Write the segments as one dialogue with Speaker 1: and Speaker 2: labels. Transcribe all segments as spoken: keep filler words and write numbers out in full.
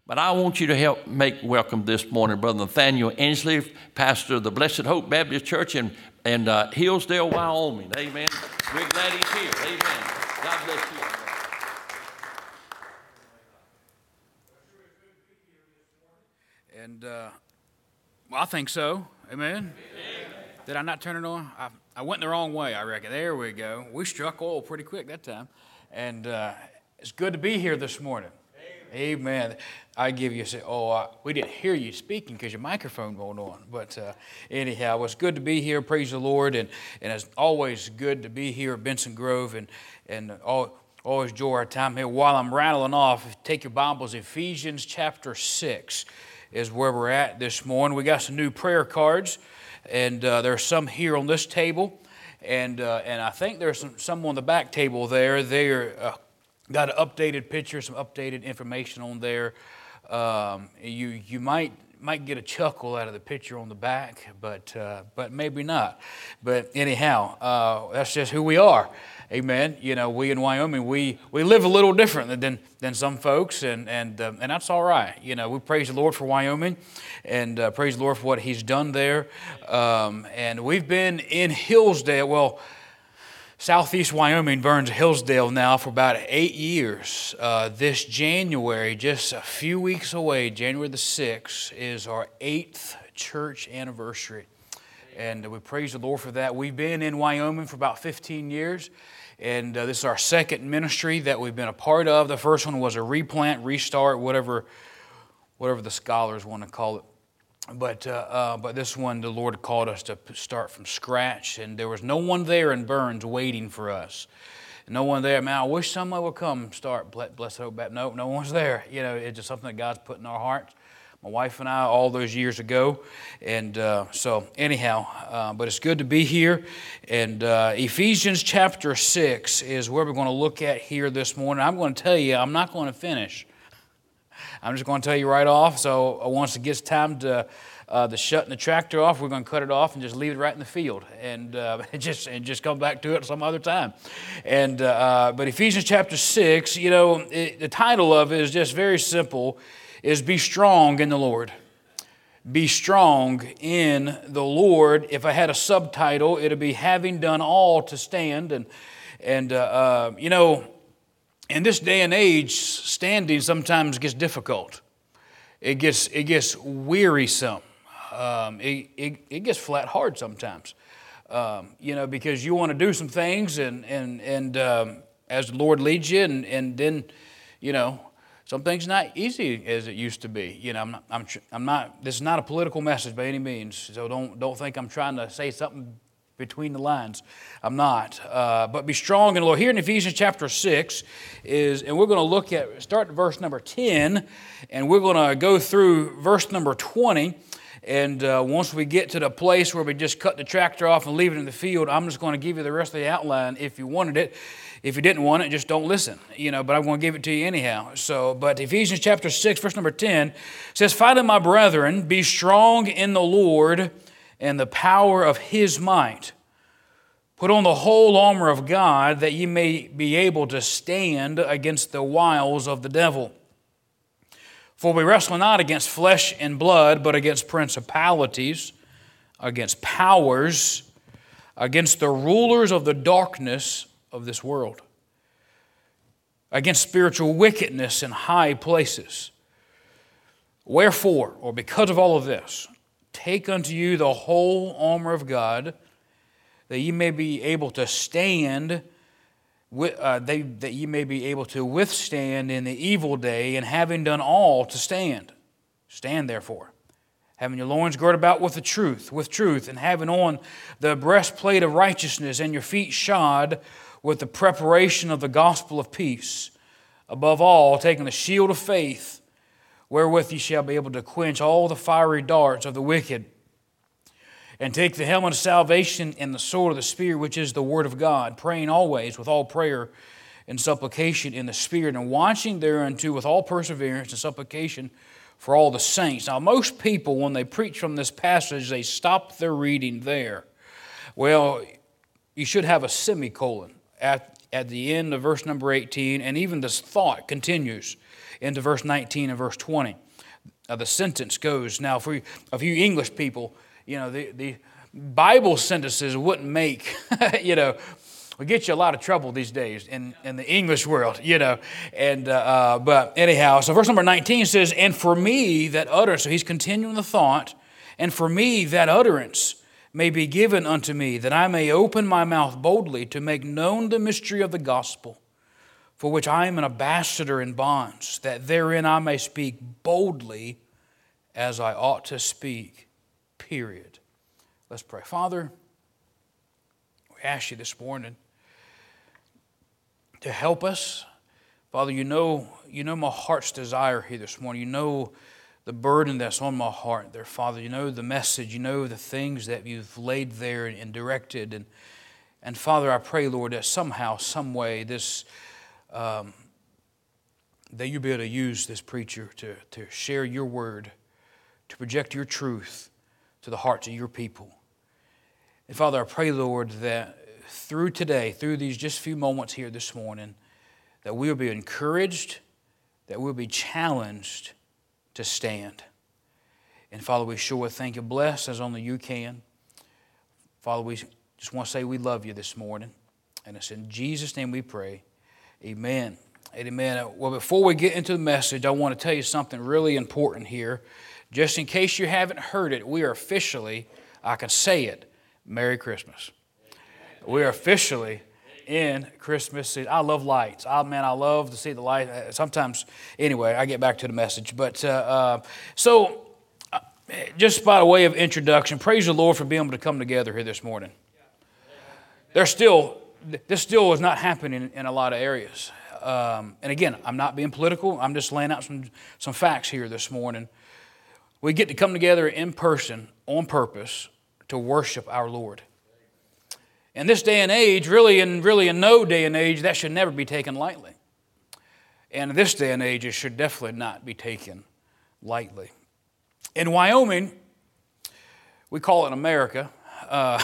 Speaker 1: But I want you to help make welcome this morning Brother Nathaniel Ensley, pastor of the Blessed Hope Baptist Church in, in uh, Hillsdale, Wyoming. Amen. We're glad he's here. Amen. God bless you.
Speaker 2: And uh, well, I think so. Amen. Amen. Did I not turn it on? I, I went the wrong way, I reckon. There we go. We struck oil pretty quick that time. And uh, it's good to be here this morning. Amen. Amen. I give you, say, oh, uh, we didn't hear you speaking because your microphone went on. But uh, anyhow, it's good to be here. Praise the Lord. And, and it's always good to be here at Benson Grove and, and all, always enjoy our time here. While I'm rattling off, take your Bibles. Ephesians chapter six is where we're at this morning. We got some new prayer cards, and uh, there are some here on this table. And uh, and I think there's some, some on the back table there. They're uh, got an updated picture, some updated information on there. Um, you you might might get a chuckle out of the picture on the back, but uh, but maybe not. But anyhow, uh, that's just who we are. Amen. You know, we in Wyoming, we, we live a little different than than some folks, and and um, and that's all right. You know, we praise the Lord for Wyoming, and uh, praise the Lord for what He's done there. Um, and we've been in Hillsdale, well, Southeast Wyoming, Burns, Hillsdale now for about eight years. Uh, this January, just a few weeks away, January the sixth, is our eighth church anniversary. And we praise the Lord for that. We've been in Wyoming for about fifteen years. And uh, this is our second ministry that we've been a part of. The first one was a replant, restart, whatever whatever the scholars want to call it. But uh, uh, but this one, the Lord called us to start from scratch. And there was no one there in Burns waiting for us. No one there. Man, I wish somebody would come start Blessed Hope Baptist. No, no one's there. You know, it's just something that God's put in our hearts. My wife and I, all those years ago. And uh, so anyhow, uh, but it's good to be here. And uh, Ephesians chapter six is where we're going to look at here this morning. I'm going to tell you, I'm not going to finish. I'm just going to tell you right off. So once it gets time to uh, the shutting the tractor off, we're going to cut it off and just leave it right in the field, and uh, just and just come back to it some other time. And uh, but Ephesians chapter six, you know, it, the title of it is just very simple. Is be strong in the Lord. Be strong in the Lord. If I had a subtitle, it would be having done all to stand. And, and uh, uh, you know, in this day and age, standing sometimes gets difficult. It gets it gets wearisome. Um, it, it, it gets flat hard sometimes. Um, you know, because you want to do some things and, and, and um, as the Lord leads you, and, and then, you know, some things not easy as it used to be. You know, I'm not, I'm, I'm not, this is not a political message by any means, so don't don't think I'm trying to say something between the lines. I'm not. Uh, but be strong in the Lord. Here in Ephesians chapter six is, and we're going to look at, start at verse number ten, and we're going to go through verse number twenty. And uh, once we get to the place where we just cut the tractor off and leave it in the field, I'm just going to give you the rest of the outline if you wanted it. If you didn't want it, just don't listen, you know, but I'm going to give it to you anyhow. So, but Ephesians chapter six, verse number ten says, finally, my brethren, be strong in the Lord and the power of His might. Put on the whole armor of God that ye may be able to stand against the wiles of the devil. For we wrestle not against flesh and blood, but against principalities, against powers, against the rulers of the darkness of this world, against spiritual wickedness in high places. Wherefore, or because of all of this, take unto you the whole armor of God, that ye may be able to stand, uh, they, that ye may be able to withstand in the evil day, and having done all to stand. Stand therefore, having your loins girded about with the truth, with truth, and having on the breastplate of righteousness, and your feet shod with the preparation of the gospel of peace. Above all, taking the shield of faith, wherewith ye shall be able to quench all the fiery darts of the wicked. And take the helmet of salvation and the sword of the Spirit, which is the word of God, praying always with all prayer and supplication in the Spirit, and watching thereunto with all perseverance and supplication for all the saints. Now, most people, when they preach from this passage, they stop their reading there. Well, you should have a semicolon at, at the end of verse number eighteen, and even this thought continues into verse nineteen and verse twenty. Uh, the sentence goes, now for you, of you English people, you know, the, the Bible sentences wouldn't make, you know, we get you a lot of trouble these days in, in the English world, you know. And uh, uh, but anyhow, so verse number nineteen says, and for me that utterance, so he's continuing the thought, and for me that utterance may be given unto me, that I may open my mouth boldly to make known the mystery of the gospel, for which I am an ambassador in bonds, that therein I may speak boldly as I ought to speak, period. Let's pray. Father, we ask you this morning to help us. Father, you know, you know my heart's desire here this morning. You know the burden that's on my heart there, Father. You know the message. You know the things that you've laid there and directed. And, and Father, I pray, Lord, that somehow, some way, this, um, that you'll be able to use this preacher to, to share your word, to project your truth to the hearts of your people. And Father, I pray, Lord, that through today, through these just few moments here this morning, that we'll be encouraged, that we'll be challenged to stand. And Father, we sure thank you. Bless as only you can. Father, we just want to say we love you this morning. And it's in Jesus' name we pray. Amen. Amen. Well, before we get into the message, I want to tell you something really important here. Just in case you haven't heard it, we are officially, I can say it, Merry Christmas. We are officially in Christmas season. I love lights. I, man, I love to see the light. Sometimes, anyway, I get back to the message. But uh, uh, so, uh, just by way of introduction, praise the Lord for being able to come together here this morning. There's still, this still is not happening in a lot of areas. Um, and again, I'm not being political. I'm just laying out some, some facts here this morning. We get to come together in person on purpose to worship our Lord. In this day and age, really in, really in no day and age, that should never be taken lightly. And in this day and age, it should definitely not be taken lightly. In Wyoming, we call it America. Uh,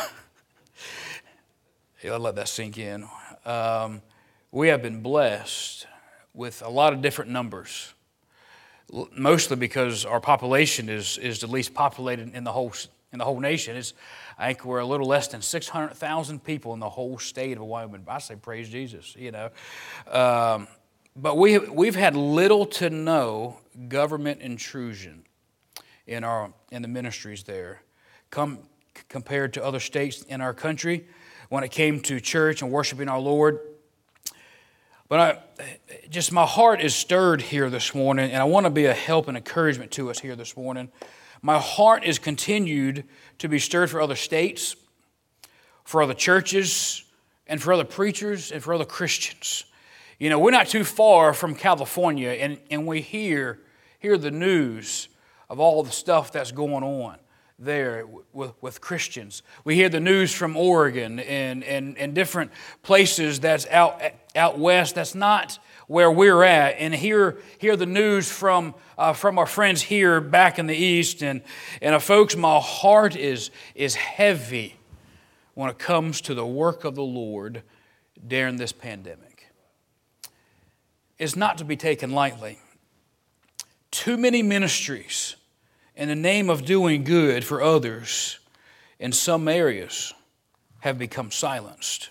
Speaker 2: I'll let that sink in. Um, we have been blessed with a lot of different numbers, mostly because our population is, is the least populated in the whole in the whole nation. It's, I think we're a little less than six hundred thousand people in the whole state of Wyoming. I say praise Jesus, you know. Um, but we have, we've had little to no government intrusion in our in the ministries there, come compared to other states in our country when it came to church and worshiping our Lord. But I, just my heart is stirred here this morning, and I want to be a help and encouragement to us here this morning. My heart is continued to be stirred for other states, for other churches, and for other preachers, and for other Christians. You know, we're not too far from California, and, and we hear, hear the news of all the stuff that's going on there with, with Christians. We hear the news from Oregon and, and, and different places that's out, out west that's not where we're at, and hear hear the news from uh, from our friends here back in the east, and and uh, folks, my heart is is heavy when it comes to the work of the Lord during this pandemic. It's not to be taken lightly. Too many ministries in the name of doing good for others in some areas have become silenced.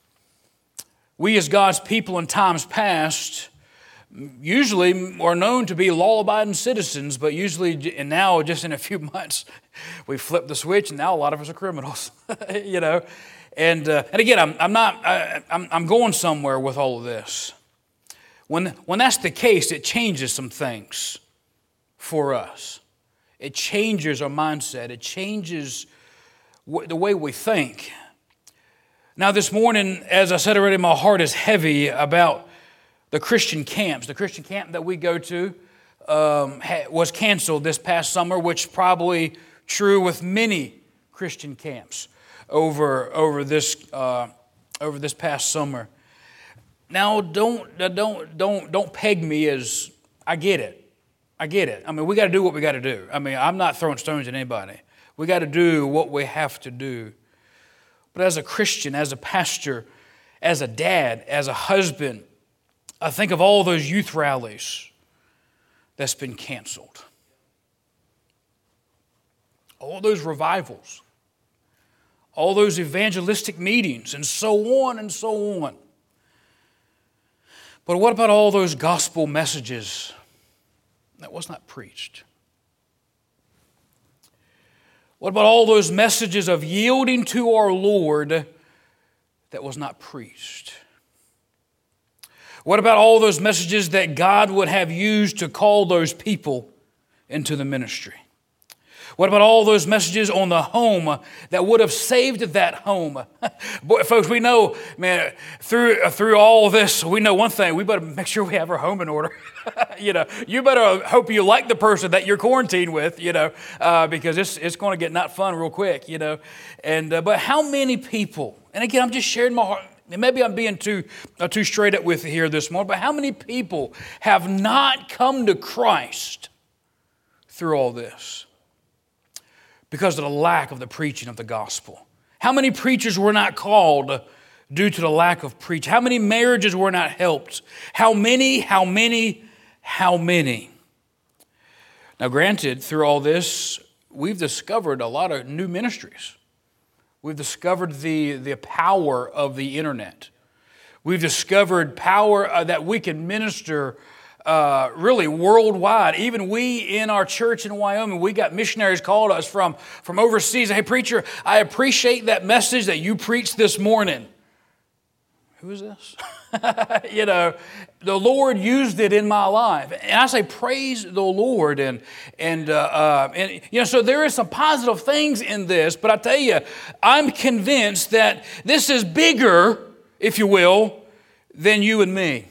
Speaker 2: We as God's people in times past usually are known to be law-abiding citizens, but usually, and now just in a few months, we flip the switch, and now a lot of us are criminals, you know. And uh, and again, I'm I'm not I, I'm I'm going somewhere with all of this. When when that's the case, it changes some things for us. It changes our mindset. It changes w- the way we think. Now this morning, as I said already, my heart is heavy about the Christian camps. The Christian camp that we go to um, was canceled this past summer, which is probably true with many Christian camps over over this uh, over this past summer. Now don't don't don't don't peg me as I get it. I get it. I mean, we got to do what we got to do. I mean, I'm not throwing stones at anybody. We got to do what we have to do. But as a Christian, as a pastor, as a dad, as a husband, I think of all those youth rallies that's been canceled. All those revivals, all those evangelistic meetings, and so on and so on. But what about all those gospel messages that was not preached? What about all those messages of yielding to our Lord that was not preached? What about all those messages that God would have used to call those people into the ministry? What about all those messages on the home that would have saved that home? Boy, folks, we know, man, through through all this, we know one thing. We better make sure we have our home in order. you know, you better hope you like the person that you're quarantined with, you know, uh, because it's it's going to get not fun real quick, you know. And uh, but how many people? And again, I'm just sharing my heart. And maybe I'm being too uh, too straight up with you here this morning. But how many people have not come to Christ through all this? Because of the lack of the preaching of the gospel. How many preachers were not called due to the lack of preaching? How many marriages were not helped? How many, how many, how many? Now granted, through all this, we've discovered a lot of new ministries. We've discovered the, the power of the internet. We've discovered power uh, that we can minister Uh, really worldwide. Even we in our church in Wyoming, we got missionaries called us from, from overseas. Hey, preacher, I appreciate that message that you preached this morning. Who is this? you know, the Lord used it in my life. And I say, praise the Lord. And, and, uh, uh, and you know, so there is some positive things in this, but I tell you, I'm convinced that this is bigger, if you will, than you and me.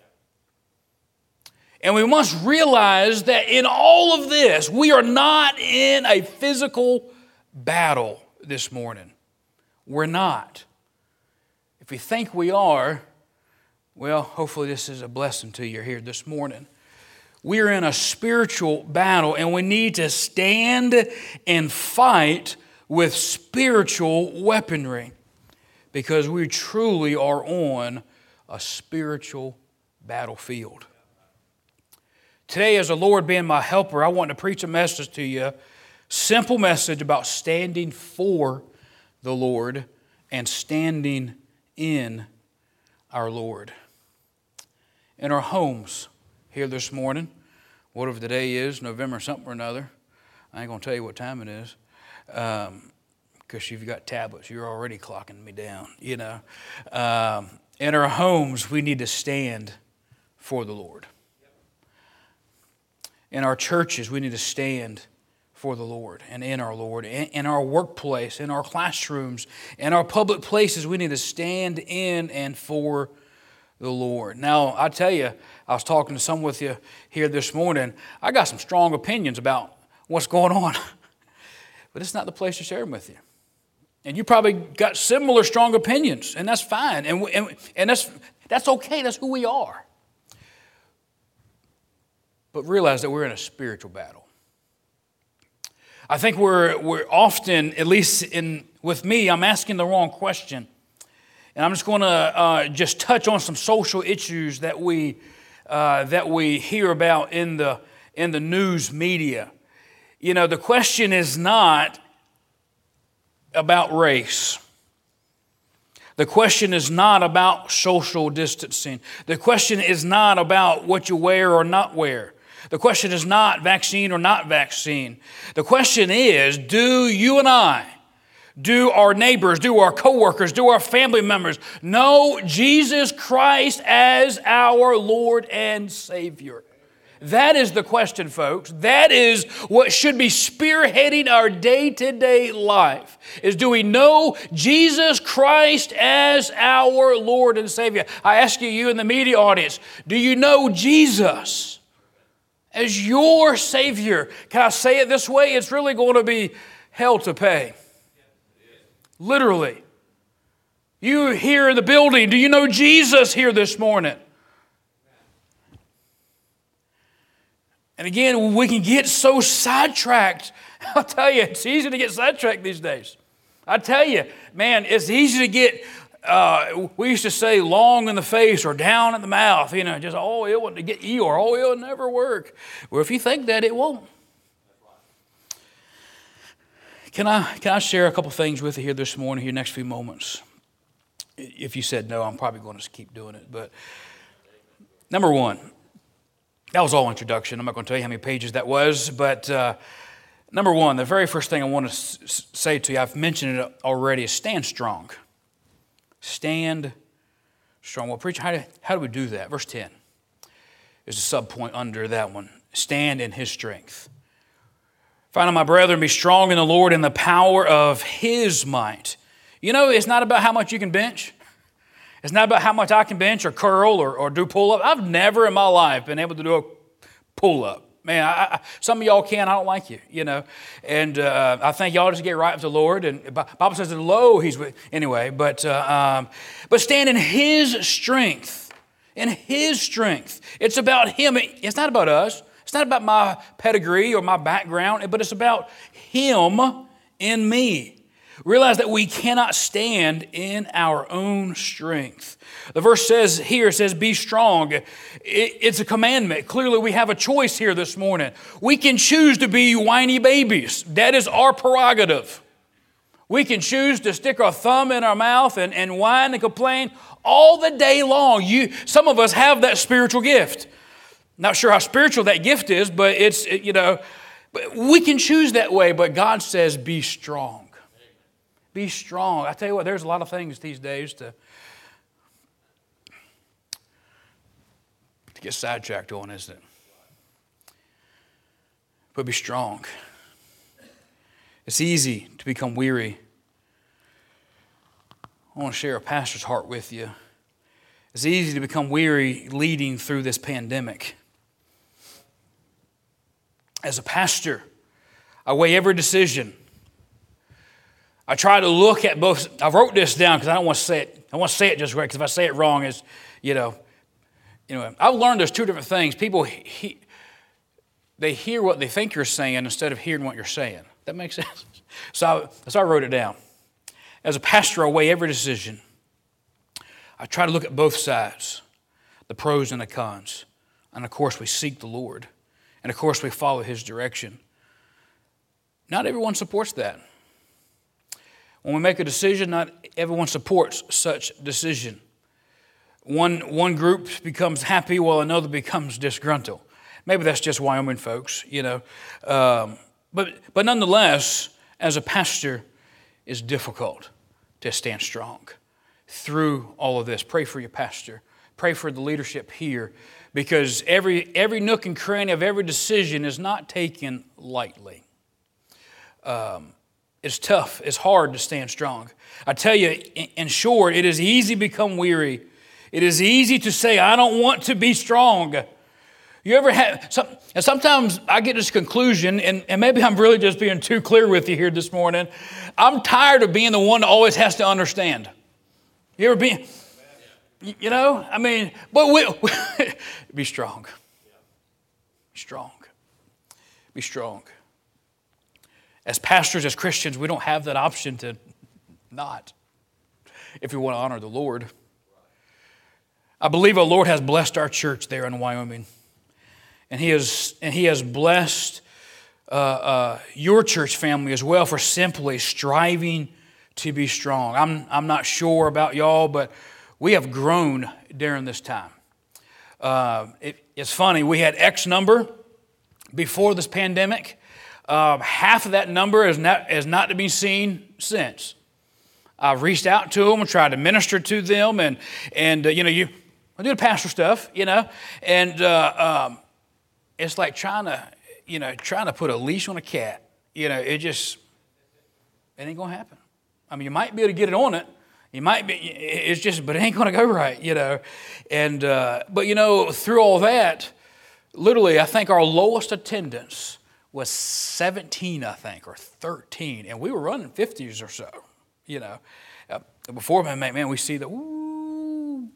Speaker 2: And we must realize that in all of this, we are not in a physical battle this morning. We're not. If you think we are, well, hopefully this is a blessing to you here this morning. We are in a spiritual battle, and we need to stand and fight with spiritual weaponry because we truly are on a spiritual battlefield. Today, as the Lord being my helper, I want to preach a message to you, simple message about standing for the Lord and standing in our Lord. In our homes here this morning, whatever the day is, November something or another, I ain't going to tell you what time it is, um, because you've got tablets, you're already clocking me down, you know. Um, in our homes, we need to stand for the Lord. In our churches, we need to stand for the Lord and in our Lord. In, in our workplace, in our classrooms, in our public places, we need to stand in and for the Lord. Now, I tell you, I was talking to some with you here this morning. I got some strong opinions about what's going on, but it's not the place to share them with you. And you probably got similar strong opinions, and that's fine, and and, and that's that's okay. That's who we are. But realize that we're in a spiritual battle. I think we're we're often, at least in with me, I'm asking the wrong question, and I'm just going to uh, just touch on some social issues that we uh, that we hear about in the in the news media. You know, the question is not about race. The question is not about social distancing. The question is not about what you wear or not wear. The question is not vaccine or not vaccine. The question is, do you and I, do our neighbors, do our coworkers, do our family members know Jesus Christ as our Lord and Savior? That is the question, folks. That is what should be spearheading our day-to-day life, is do we know Jesus Christ as our Lord and Savior? I ask you, you in the media audience, do you know Jesus as your Savior? Can I say it this way? It's really going to be hell to pay. Literally. You here in the building, do you know Jesus here this morning? And again, we can get so sidetracked. I'll tell you, it's easy to get sidetracked these days. I tell you, man, it's easy to get uh, we used to say long in the face or down in the mouth, you know, just, oh, it will get you, or oh, it'll never work. Well, if you think that, it won't. Can I, can I share a couple things with you here this morning, here next few moments? If you said no, I'm probably going to keep doing it. But number one, that was all introduction. I'm not going to tell you how many pages that was. But uh, number one, the very first thing I want to s- say to you, I've mentioned it already, is stand strong. Stand strong. Well, preacher, how do, how do we do that? Verse ten is a sub-point under that one. Stand in His strength. Finally, my brethren, be strong in the Lord and the power of His might. You know, it's not about how much you can bench. It's not about how much I can bench or curl or, or do pull-up. I've never in my life been able to do a pull-up. Man, I, I, some of y'all can. I don't like you, you know. And uh, I think y'all just get right with the Lord. And the Bible says that lo, He's with. Anyway, but, uh, um, but stand in His strength. In His strength. It's about Him. It's not about us. It's not about my pedigree or my background, but it's about Him in me. Realize that we cannot stand in our own strength. The verse says here, it says, be strong. It's a commandment. Clearly, we have a choice here this morning. We can choose to be whiny babies. That is our prerogative. We can choose to stick our thumb in our mouth and, and whine and complain all the day long. You, some of us have that spiritual gift. Not sure how spiritual that gift is, but it's, you know, we can choose that way, but God says, be strong. Be strong. I tell you what, there's a lot of things these days to, to get sidetracked on, isn't it? But be strong. It's easy to become weary. I want to share a pastor's heart with you. It's easy to become weary leading through this pandemic. As a pastor, I weigh every decision. I try to look at both. I wrote this down because I don't want to say it. I want to say it just right, because if I say it wrong, it's, you know, anyway. I've learned there's two different things. People, he, they hear what they think you're saying instead of hearing what you're saying. That makes sense? So I, so I wrote it down. As a pastor, I weigh every decision. I try to look at both sides, the pros and the cons. And of course, we seek the Lord. And of course, we follow His direction. Not everyone supports that. When we make a decision, not everyone supports such decision. One, one group becomes happy while another becomes disgruntled. Maybe that's just Wyoming folks, you know. Um, but, but nonetheless, as a pastor, it's difficult to stand strong through all of this. Pray for your pastor. Pray for the leadership here, because every, every nook and cranny of every decision is not taken lightly. Um, it's tough. It's hard to stand strong. I tell you, in, in short, it is easy to become weary. It is easy to say, I don't want to be strong. You ever have, some, and sometimes I get this conclusion, and, and maybe I'm really just being too clear with you here this morning. I'm tired of being the one that always has to understand. You ever been, you, you know, I mean, but we, we be strong. Be strong. Be strong. As pastors, as Christians, we don't have that option to not, if we want to honor the Lord. I believe our Lord has blessed our church there in Wyoming. And He has, and He has blessed uh, uh, your church family as well for simply striving to be strong. I'm, I'm not sure about y'all, but we have grown during this time. Uh, it, it's funny, we had X number before this pandemic. Uh, half of that number is not, is not to be seen since. I've reached out to them and tried to minister to them, and, and uh, you know, you I do the pastor stuff, you know, and uh, um, it's like trying to, you know, trying to put a leash on a cat. You know, it just, it ain't going to happen. I mean, you might be able to get it on it. You might be, it's just, but it ain't going to go right, you know. And, uh, but, you know, through all that, literally, I think our lowest attendance was seventeen, I think, or thirteen. And we were running fifties or so, you know. Uh, before, man, man, we see the, woo,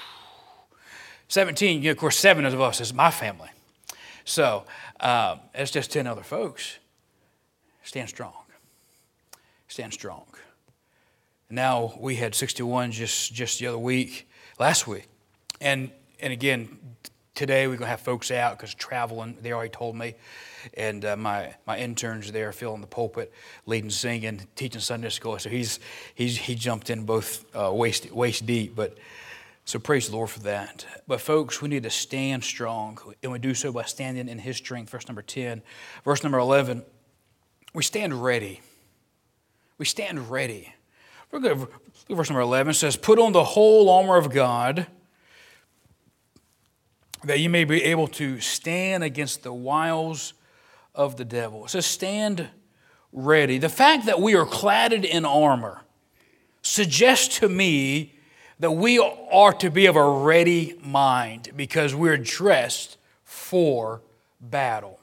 Speaker 2: seventeen, you know, of course, seven of us is my family. So um, it's just ten other folks. Stand strong. Stand strong. Now we had sixty-one just, just the other week, last week. And and again, today we're going to have folks out because traveling, they already told me. And uh, my, my intern's there filling the pulpit, leading singing, teaching Sunday school. So he's he's he jumped in both uh, waist waist deep. But so praise the Lord for that. But folks, we need to stand strong, and we do so by standing in His strength. Verse number ten, verse number eleven. We stand ready. We stand ready. We're good. Verse number eleven says, "Put on the whole armor of God, that you may be able to stand against the wiles of the devil." It says, stand ready. The fact that we are cladded in armor suggests to me that we are to be of a ready mind because we're dressed for battle.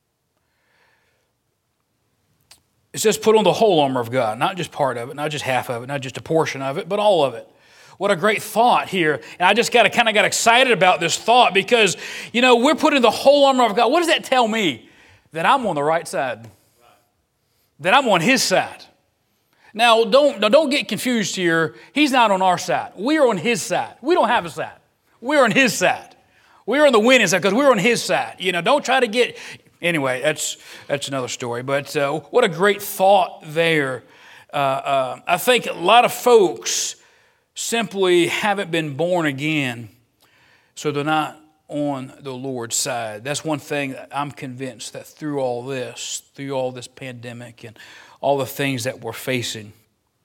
Speaker 2: It says put on the whole armor of God, not just part of it, not just half of it, not just a portion of it, but all of it. What a great thought here. And I just got kind of got excited about this thought because, you know, we're putting the whole armor of God. What does that tell me? That I'm on the right side. That I'm on His side. Now, don't, now, don't get confused here. He's not on our side. We are on His side. We don't have a side. We're on His side. We're on the winning side because we're on His side. You know, don't try to get... Anyway, that's that's another story. But uh, what a great thought there. Uh, uh, I think a lot of folks simply haven't been born again, so they're not on the Lord's side. That's one thing that I'm convinced that through all this, through all this pandemic and all the things that we're facing,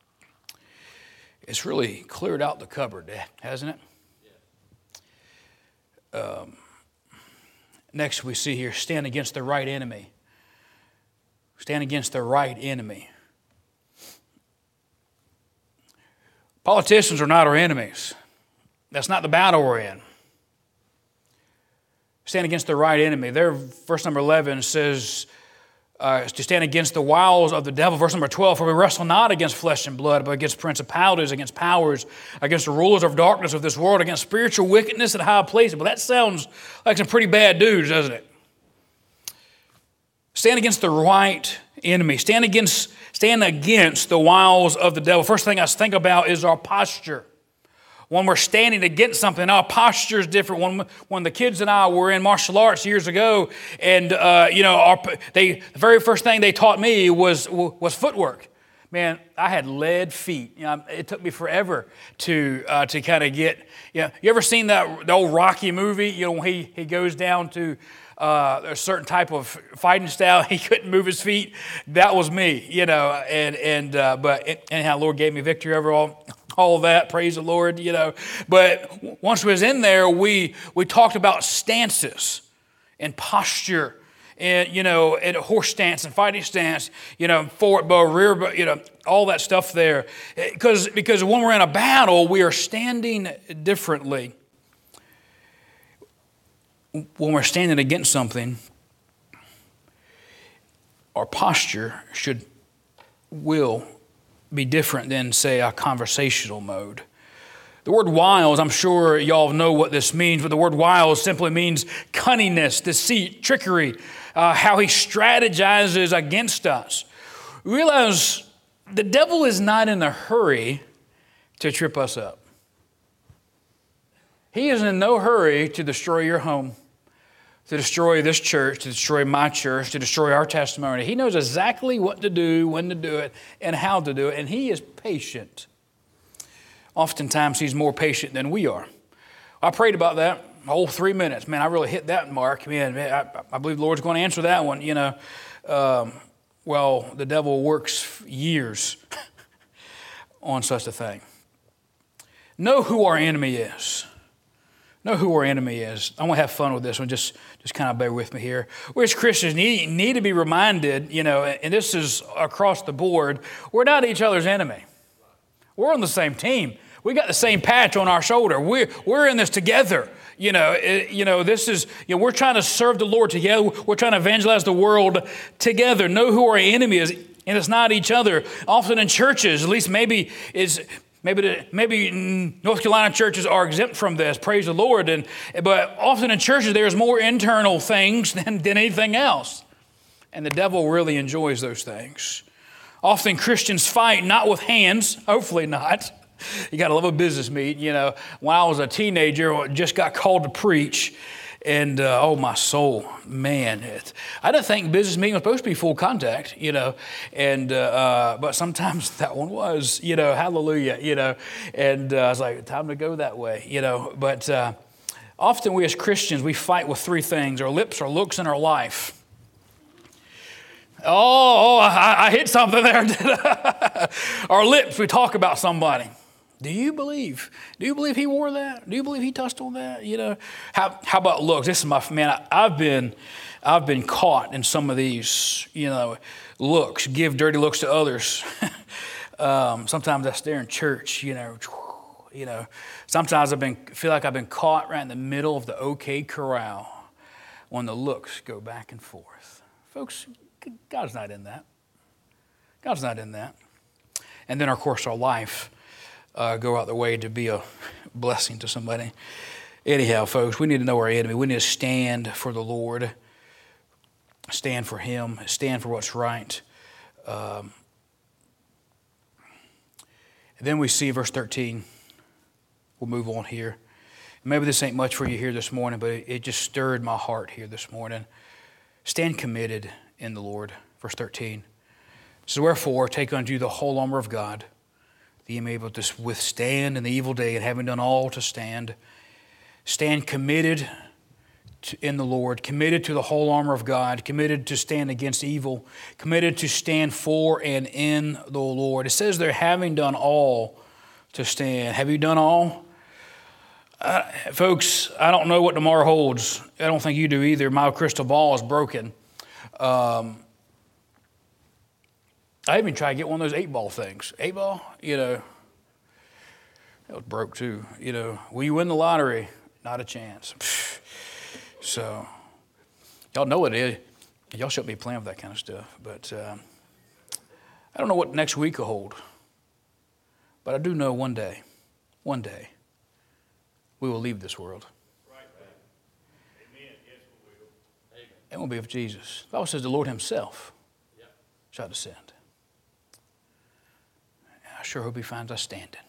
Speaker 2: it's really cleared out the cupboard, hasn't it? Um, next we see here, stand against the right enemy. Stand against the right enemy. Politicians are not our enemies. That's not the battle we're in. Stand against the right enemy. There, verse number eleven says uh, to stand against the wiles of the devil. Verse number twelve, for we wrestle not against flesh and blood, but against principalities, against powers, against the rulers of darkness of this world, against spiritual wickedness in high places. Well, that sounds like some pretty bad dudes, doesn't it? Stand against the right enemy. Stand against, stand against the wiles of the devil. First thing I think about is our posture. When we're standing against something, our posture is different. When, when the kids and I were in martial arts years ago, and uh, you know, our, they the very first thing they taught me was was footwork. Man, I had lead feet. You know, it took me forever to uh, to kind of get. You know, you ever seen that the old Rocky movie? You know, when he he goes down to uh, a certain type of fighting style, he couldn't move his feet. That was me. You know, and and uh, but anyhow, Lord gave me victory over all. All that, praise the Lord, you know. But once we was in there, we we talked about stances and posture, and you know, and horse stance and fighting stance, you know, forward bow, rear bow, you know, all that stuff there. Because because when we're in a battle, we are standing differently. When we're standing against something, our posture should will. be different than, say, a conversational mode. The word wiles, I'm sure y'all know what this means, but the word wiles simply means cunningness, deceit, trickery, uh, how he strategizes against us. Realize the devil is not in a hurry to trip us up. He is in no hurry to destroy your home, to destroy this church, to destroy my church, to destroy our testimony. He knows exactly what to do, when to do it, and how to do it, and he is patient. Oftentimes, he's more patient than we are. I prayed about that a whole three minutes. Man, I really hit that mark. Man, I, I believe the Lord's going to answer that one. You know, um, well, the devil works years on such a thing. Know who our enemy is. Know who our enemy is. I want to have fun with this one. Just, just kind of bear with me here. We as Christians need, need to be reminded, you know, and this is across the board, we're not each other's enemy. We're on the same team. We got the same patch on our shoulder. We're, we're in this together. You know, it, you know, this is, you know, we're trying to serve the Lord together. We're trying to evangelize the world together. Know who our enemy is, and it's not each other. Often in churches, at least maybe is... Maybe the, maybe North Carolina churches are exempt from this, praise the Lord. And but often in churches there's more internal things than, than anything else. And the devil really enjoys those things. Often Christians fight not with hands, hopefully not. You got to love a business meeting. You know, when I was a teenager, I just got called to preach, and uh, oh, my soul, man. It, I didn't think business meeting was supposed to be full contact, you know, and uh, uh, but sometimes that one was, you know, hallelujah, you know, and uh, I was like, time to go that way, you know. But uh, often we as Christians, we fight with three things: our lips, our looks, and our life. Oh, oh I, I hit something there. Our lips, we talk about somebody. Do you believe? Do you believe he wore that? Do you believe he touched on that? You know, how how about looks? This is my man. I, I've been, I've been caught in some of these. You know, looks. Give dirty looks to others. um, sometimes I stare in church. You know, you know. Sometimes I've been feel like I've been caught right in the middle of the OK Corral when the looks go back and forth. Folks, God's not in that. God's not in that. And then, of course, our life. Uh, go out the way to be a blessing to somebody. Anyhow, folks, we need to know our enemy. We need to stand for the Lord, stand for Him, stand for what's right. Um, and then we see verse thirteen. We'll move on here. Maybe this ain't much for you here this morning, but it, it just stirred my heart here this morning. Stand committed in the Lord. Verse thirteen. So wherefore, take unto you the whole armor of God, that ye may be able to withstand in the evil day, and having done all to stand, stand committed to, in the Lord, committed to the whole armor of God, committed to stand against evil, committed to stand for and in the Lord. It says they're having done all to stand. Have you done all? Uh, folks, I don't know what tomorrow holds. I don't think you do either. My crystal ball is broken. Um, I even tried to get one of those eight ball things. Eight ball, you know, that was broke too. You know, will you win the lottery? Not a chance. So, y'all know it is. Y'all shouldn't be playing with that kind of stuff. But um, I don't know what next week will hold. But I do know one day, one day, we will leave this world.
Speaker 3: Right, amen. Yes, we will. Amen.
Speaker 2: And we'll be with Jesus. The Bible says the Lord Himself
Speaker 3: Yep.
Speaker 2: shall descend. I sure hope He finds us standing.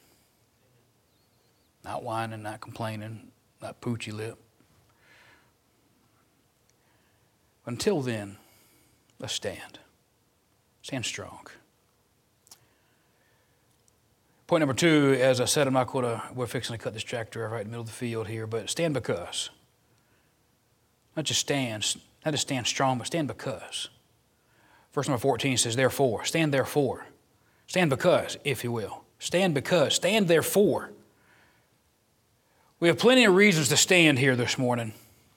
Speaker 2: Not whining, not complaining, not poochy lip. But until then, let's stand. Stand strong. Point number two, as I said, I'm not going to, we're fixing to cut this tractor right in the middle of the field here, but stand because. Not just stand, not just stand strong, but stand because. Verse number fourteen says, therefore, stand therefore. Stand because, if you will. Stand because. Stand therefore. We have plenty of reasons to stand here this morning.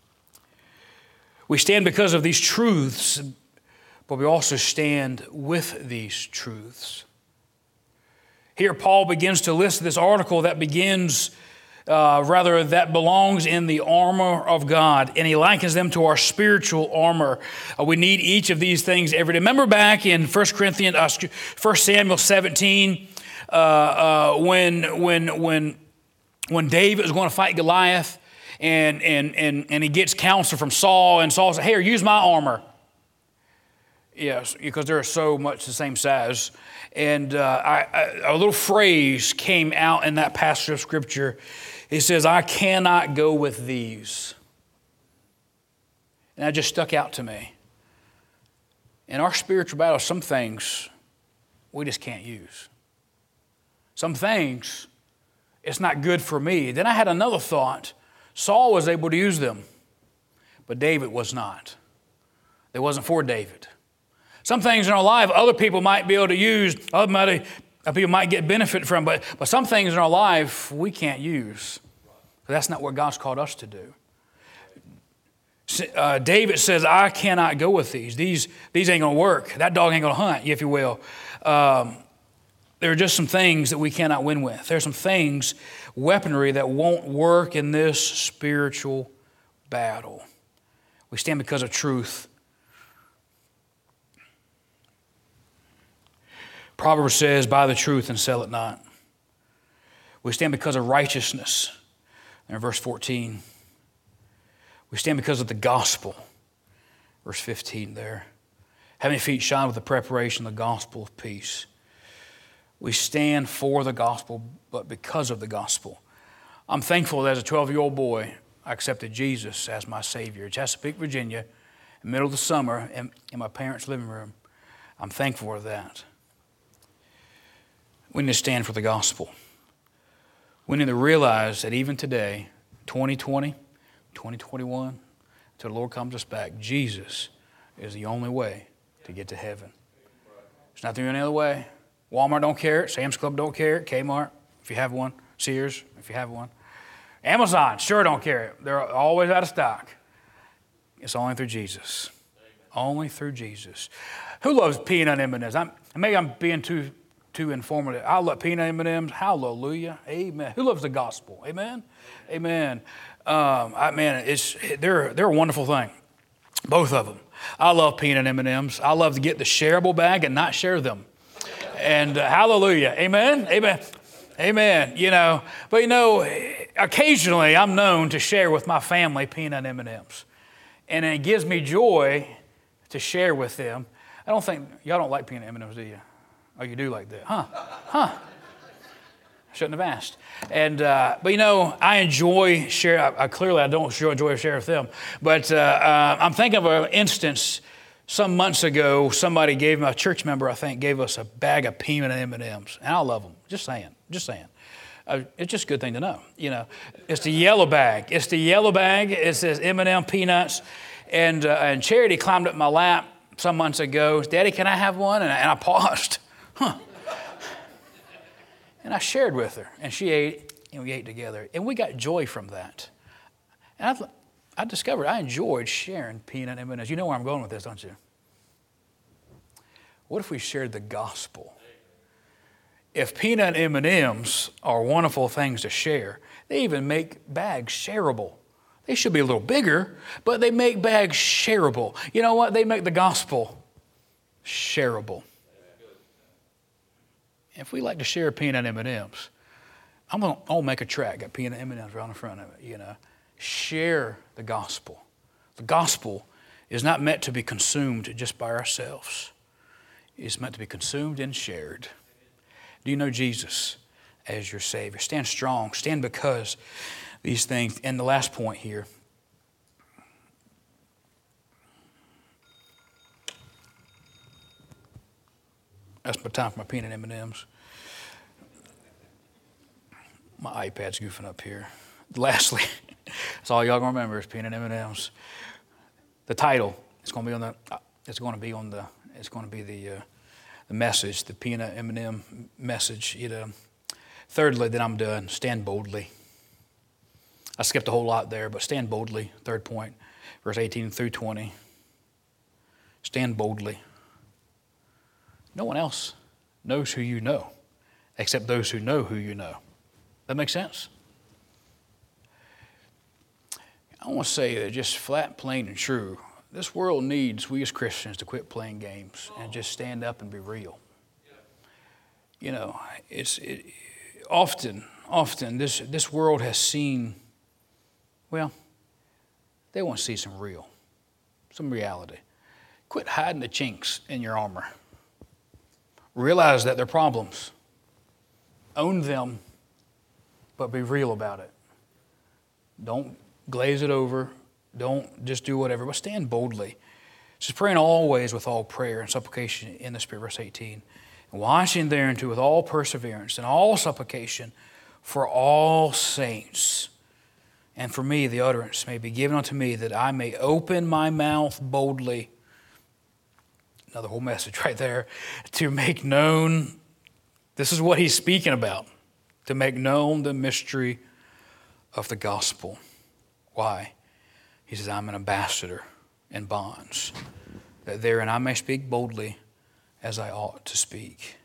Speaker 2: We stand because of these truths, but we also stand with these truths. Here Paul begins to list this article that begins, uh, rather that belongs in the armor of God, and he likens them to our spiritual armor. Uh, we need each of these things every day. Remember back in First Corinthians, uh, First Samuel seventeen, uh, uh, when when when when David was going to fight Goliath, and and and and he gets counsel from Saul, and Saul said, "Here, use my armor." Yes, because they're so much the same size. And uh, I, I, a little phrase came out in that passage of Scripture. It says, I cannot go with these. And that just stuck out to me. In our spiritual battle, some things we just can't use. Some things, it's not good for me. Then I had another thought. Saul was able to use them, but David was not. It wasn't for David. Some things in our life, other people might be able to use, other people might get benefit from, but, but some things in our life we can't use. That's not what God's called us to do. Uh, David says, I cannot go with these. These, these ain't going to work. That dog ain't going to hunt, if you will. Um, there are just some things that we cannot win with. There's some things, weaponry, that won't work in this spiritual battle. We stand because of truth. Proverbs says, buy the truth and sell it not. We stand because of righteousness. In verse fourteen. We stand because of the gospel. Verse fifteen there. having feet shod with the preparation of the gospel of peace. We stand for the gospel, but because of the gospel. I'm thankful that as a twelve-year-old boy, I accepted Jesus as my Savior. Chesapeake, Virginia, in the middle of the summer, in, in my parents' living room. I'm thankful for that. We need to stand for the gospel. We need to realize that even today, twenty twenty, twenty twenty-one, until the Lord comes us back, Jesus is the only way to get to heaven. There's not any other way. Walmart don't carry it. Sam's Club don't carry it. Kmart, if you have one. Sears, if you have one. Amazon sure don't carry it. They're always out of stock. It's only through Jesus. Only through Jesus. Who loves peanut M and M's? I'm, maybe I'm being too too informative. I love peanut M and M's. Hallelujah. Amen. Who loves the gospel? Amen. Amen. Um, I man, it's they're they're a wonderful thing. Both of them. I love peanut M and M's. I love to get the shareable bag and not share them. And uh, hallelujah. Amen. Amen. Amen. You know, but you know, occasionally I'm known to share with my family peanut M and M's, and it gives me joy to share with them. I don't think y'all don't like peanut M and M's, do you? Oh, you do like that, huh? Huh? Shouldn't have asked. And uh, but you know, I enjoy share. I, I clearly I don't sure enjoy sharing with them, but uh, uh, I'm thinking of an instance. Some months ago, somebody gave me, a church member, I think, gave us a bag of peanut M and M's, and I love them. Just saying, just saying. Uh, it's just a good thing to know. You know, it's the yellow bag. It's the yellow bag. It says M and M peanuts, and uh, and Charity climbed up my lap some months ago. Daddy, can I have one? And I, and I paused. Huh. And I shared with her, and she ate, and we ate together, and we got joy from that. And I, I discovered I enjoyed sharing peanut M and M's. You know where I'm going with this, don't you? What if we shared the gospel? If peanut M and M's are wonderful things to share, they even make bags shareable. They should be a little bigger, but they make bags shareable. You know what? They make the gospel shareable. If we like to share peanut M and M's, I'm going to make a track, got peanut M and M's right in front of it, you know. Share the gospel. The gospel is not meant to be consumed just by ourselves. It's meant to be consumed and shared. Do you know Jesus as your Savior? Stand strong. Stand because these things. And the last point here. That's my time for my peanut M and M's. My iPad's goofing up here. Lastly, that's all y'all gonna remember is peanut M and M's. The title is gonna be on the. It's gonna be on the. It's gonna be the uh, the message, the peanut M and M message. You know. Thirdly, then I'm done. Stand boldly. I skipped a whole lot there, but stand boldly. Third point, verse eighteen through twenty. Stand boldly. No one else knows who you know, except those who know who you know. That makes sense? I want to say that just flat, plain, and true. This world needs we as Christians to quit playing games and just stand up and be real. You know, it's it, often, often this this world has seen. Well, they want to see some real, some reality. Quit hiding the chinks in your armor. Realize that they're problems. Own them, but be real about it. Don't glaze it over. Don't just do whatever, but stand boldly. Just praying always with all prayer and supplication in the Spirit, verse eighteen. And watching thereunto with all perseverance and all supplication for all saints. And for me, the utterance may be given unto me that I may open my mouth boldly. Another whole message right there. To make known, this is what he's speaking about. To make known the mystery of the gospel. Why? He says, I'm an ambassador in bonds, that therein I may speak boldly as I ought to speak.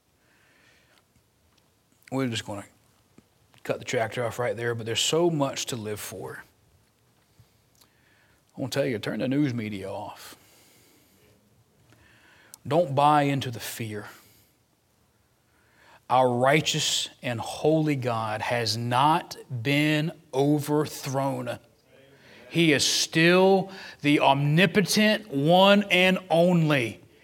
Speaker 2: We're just going to cut the tractor off right there, but there's so much to live for. I want to tell you, turn the news media off. Don't buy into the fear. Our righteous and holy God has not been overthrown. He is still the omnipotent one and only.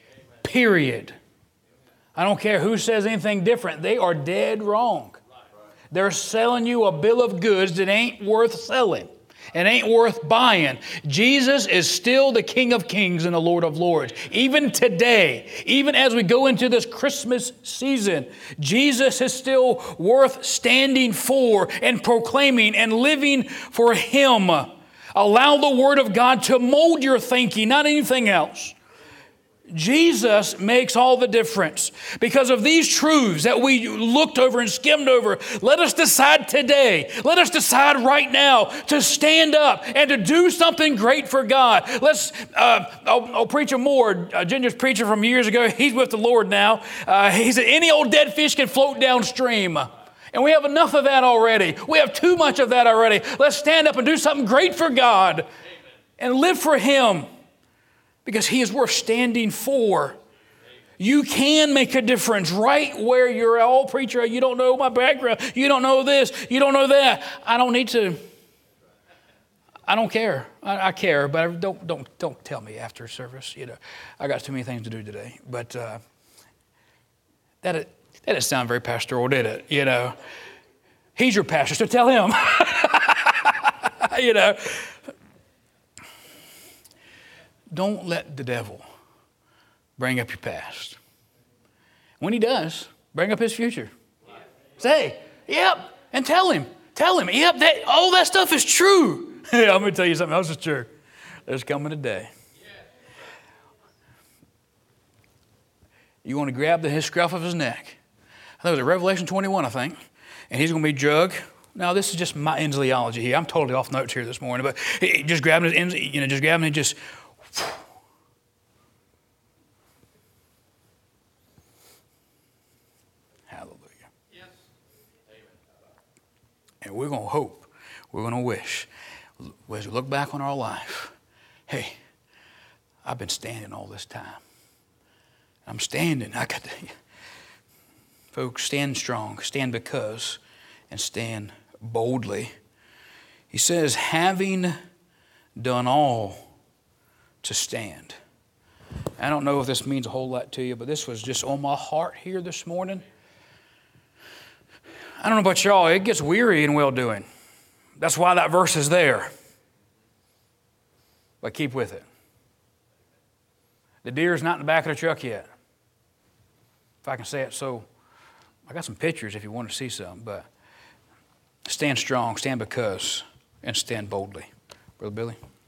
Speaker 2: Period. I don't care who says anything different. They are dead wrong. They're selling you a bill of goods that ain't worth selling. It ain't worth buying. Jesus is still the King of Kings and the Lord of Lords. Even today, even as we go into this Christmas season, Jesus is still worth standing for and proclaiming and living for Him. Allow the Word of God to mold your thinking, not anything else. Jesus makes all the difference. Because of these truths that we looked over and skimmed over, let us decide today, let us decide right now to stand up and to do something great for God. Let's, uh, I'll, I'll preach more. Uh, Ginger's preacher from years ago, he's with the Lord now. Uh, he said, any old dead fish can float downstream. And we have enough of that already. We have too much of that already. Let's stand up and do something great for God. Amen. And live for Him. Because He is worth standing for. You can make a difference right where you're at. Oh, preacher, you don't know my background. You don't know this. You don't know that. I don't need to. I don't care. I, I care, but don't don't don't tell me after service. You know, I got too many things to do today. But uh, that that didn't sound very pastoral, did it? You know, He's your pastor, so tell Him. You know. Don't let the devil bring up your past. When he does, bring up his future. Say, yep, and tell him. Tell him, yep, that, all that stuff is true. Hey, I'm going to tell you something else is true. There's coming a day. You want to grab the scruff of his neck. That was at Revelation twenty-one, I think. And he's going to be drug. Now, this is just my Insleology here. I'm totally off notes here this morning, but just grabbing his, you know, just grabbing it, just. Hallelujah. Yes. And we're going to hope, we're going to wish, as we look back on our life, hey, I've been standing all this time. I'm standing. I got to, folks, stand strong, stand because, and stand boldly. He says, having done all to stand. I don't know if this means a whole lot to you, but this was just on my heart here this morning. I don't know about y'all, it gets weary in well-doing. That's why that verse is there. But keep with it. The deer's not in the back of the truck yet. If I can say it so. I got some pictures if you want to see some, but stand strong, stand because, and stand boldly. Brother Billy.